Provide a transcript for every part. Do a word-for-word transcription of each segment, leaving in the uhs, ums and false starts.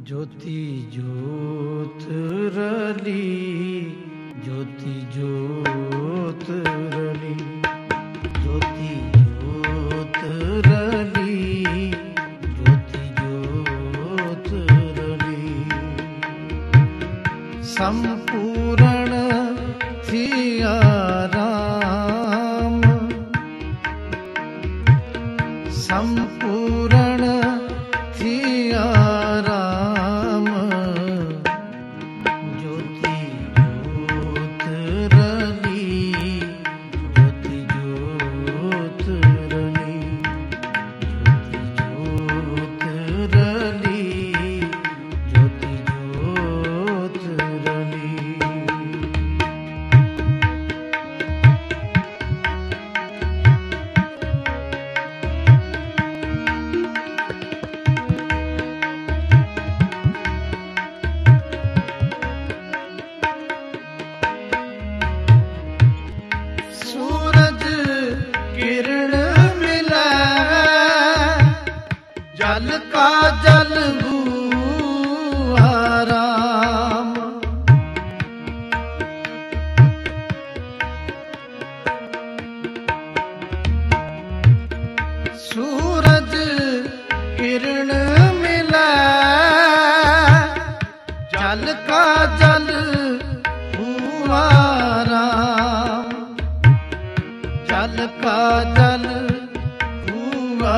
ज्योति ज्योत रली, ज्योति ज्योत रली, ज्योति ज्योत रली, ज्योति ज्योत रली। संपूर्ण थिया राम, संपूर्ण थिया राम। ज्योति ज्योत रली, ज्योति ज्योत रली, ज्योति ज्योत रली, ज्योति ज्योत रली। किरण मिले जल का जल हुआ राम। सूरज किरण मिले जल का जल हुआ राम। जल का जल हुआ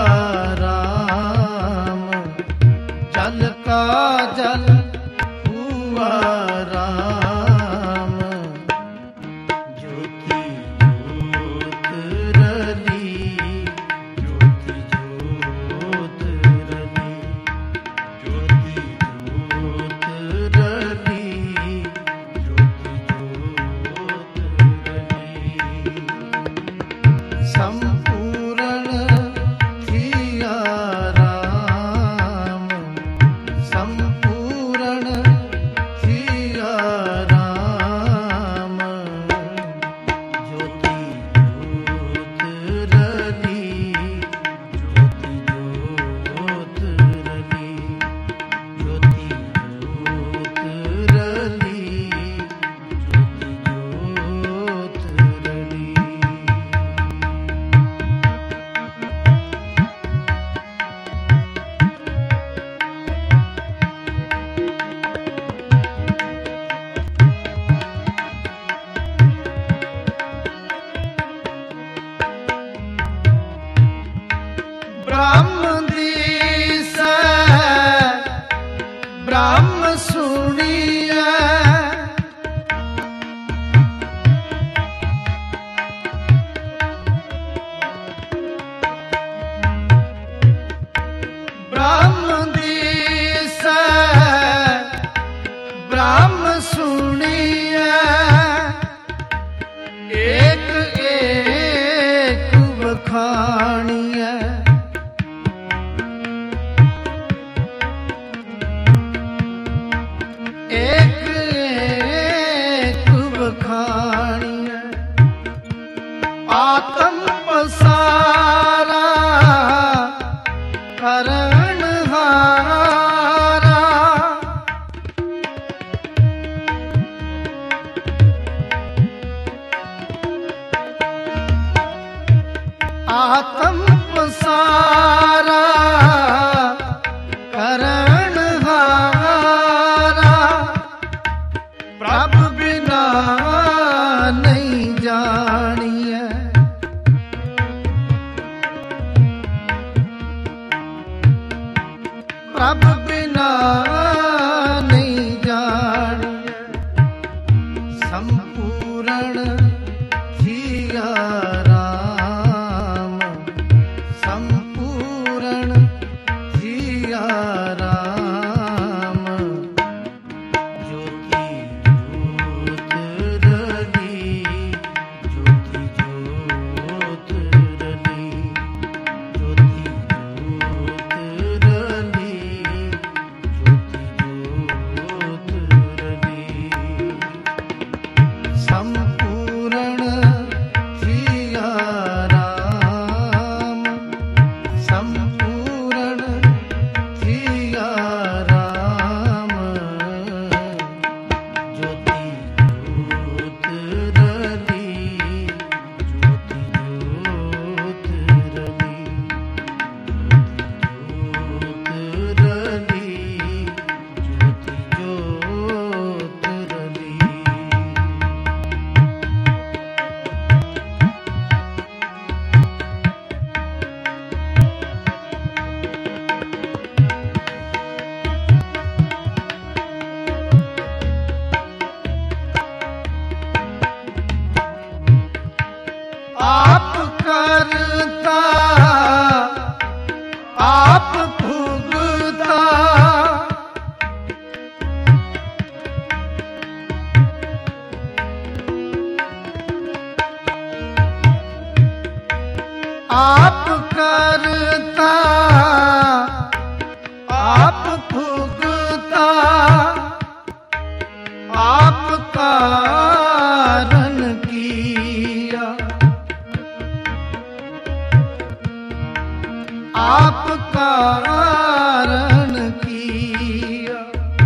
राम, जल का जल हुआ राम। ज्योति ज्योत रली, ज्योति ज्योत रली, ज्योति ज्योत रली, ज्योति ज्योत रली। संपूर्ण थिया राम, संपूर्ण थिया राम। ज्योति ज्योत रली, ज्योति ज्योत रली, ज्योति ज्योत रली, ज्योति ज्योत रली। ब्रह्म दिस ब्रह्म सुनिए, ब्रह्म दिस ब्रह्म सुनिए। एक एक बखानिए, एक एक बखानिए। आत्म पसारा करण हारा, आत्म पसारा करण हारा। प्रभु बिना नहीं जानिए, प्रभु बिना नहीं जानिए। संपूर्ण थिया राम, संपूर्ण थिया राम। ज्योति ज्योत रली, ज्योति ज्योत रली, ज्योति ज्योत रली, ज्योति ज्योत रली। संपूर्ण थिया राम, संपूर्ण थिया आप भुगता आप कारण किया, आप कारण किया।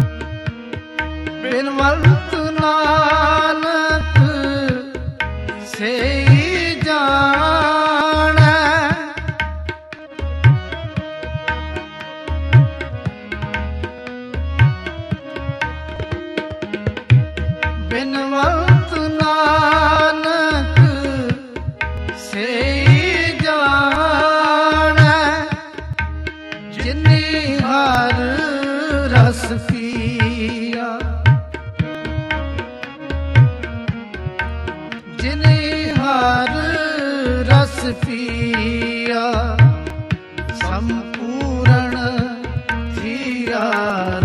बिनवंत नानक से जाने, बिनवंत नानक से जाने, जिने हर रस पिया, जिने हर रस पिया, संपूर्ण थिया